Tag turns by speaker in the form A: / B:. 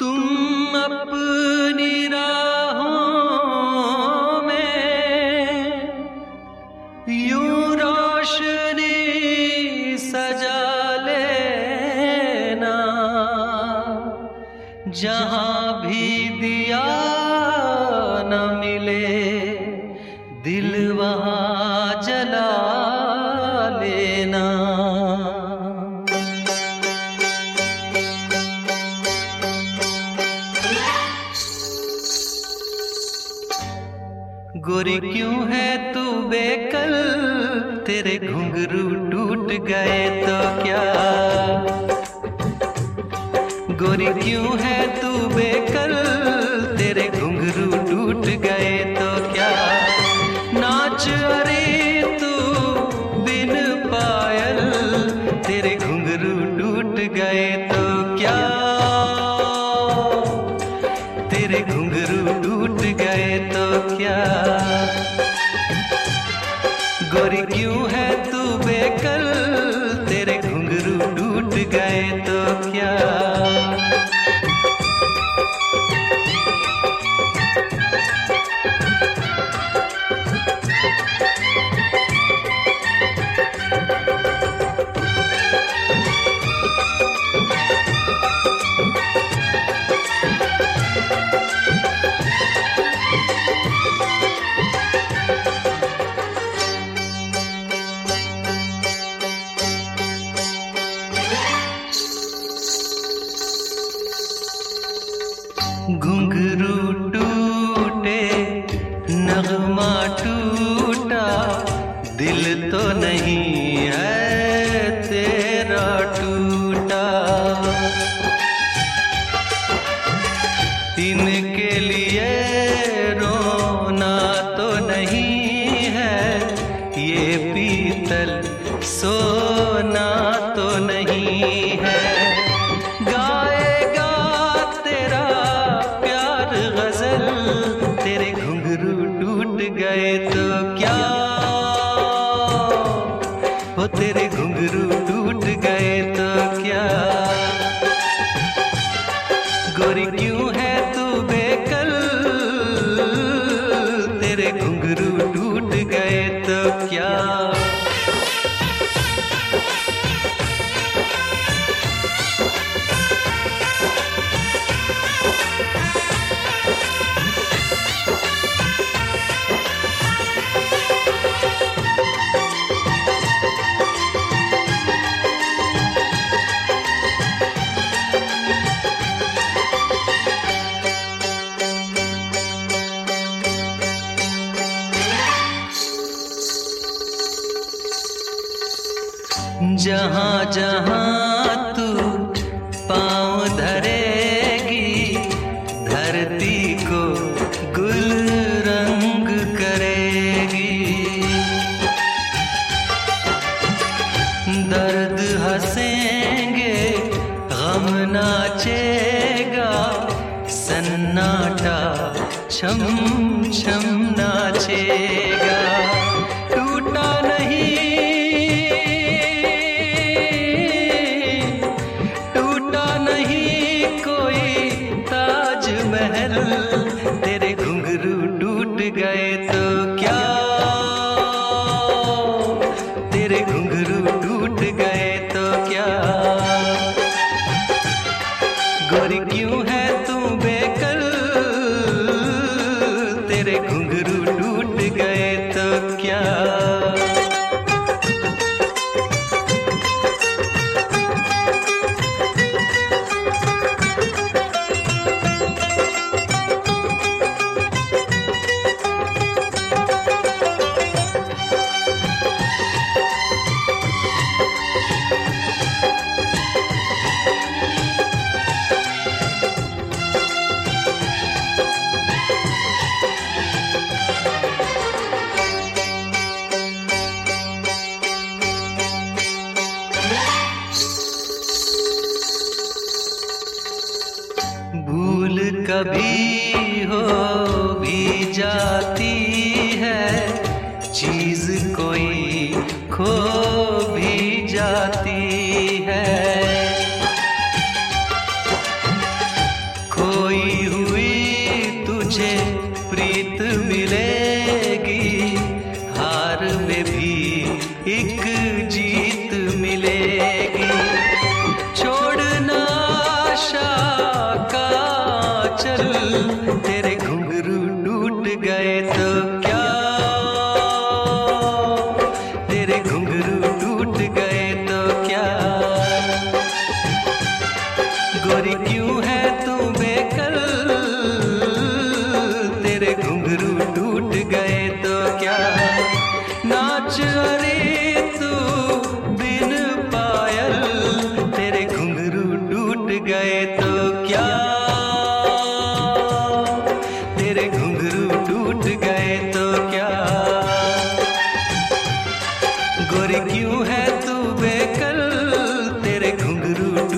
A: तुम अपनी राहों में यूं रोशनी सजा लेना, जहां भी दिया न मिले दिल वहां जला लेना। गोरी क्यों है तू बेकल, तेरे घुंघरू टूट गए तो क्या। गोरी क्यों है तू बेकल, तेरे घुंघरू टूट गए तो क्या। नाच अरे तू बिन पायल, तेरे घुंघरू टूट गए तो क्या। तेरे घुंघरू टूट गए तो क्या। गोरी क्यों है तू बेकल, तेरे घुंघरू टूट गए तो क्या। घुंघरू टूटे नगमा टूटा, दिल तो नहीं है तेरा टूटा। इनके लिए रोना तो नहीं है, ये पीतल सोना तो नहीं है। गाएगा तेरा प्यार गजल, तेरे घुंघरू टूट गए तो क्या। हो तेरे घुंघरू टूट गए तो क्या। गोरी क्यों है तू बेकल, तेरे घुंघरू टूट गए तो क्या। जहां जहां तू पाँव धरेगी, धरती को गुल रंग करेगी। दर्द हंसेंगे गम नाचेगा, सन्नाटा छम छम नाचेगा। टूटा नहीं महल, तेरे घुंघरू टूट गए तो क्या। तेरे घुंघरू टूट गए तो क्या। गोरी क्यों है तू बेकल, तेरे घुंघरू टूट गए तो क्या। भूल कभी हो भी जाती है, चीज कोई खो भी जाती है। घुंघरू टूट गए तो क्या। गोरी क्यों है तू बेकल, तेरे घुंघरू टूट गए तो क्या। नाच अरे तू बिन पायल, तेरे घुंघरू टूट गए तो क्या। तेरे घुंघरू टूट गए तो क्या। गोरी क्यों है तू बेकल, तेरे घुंघरू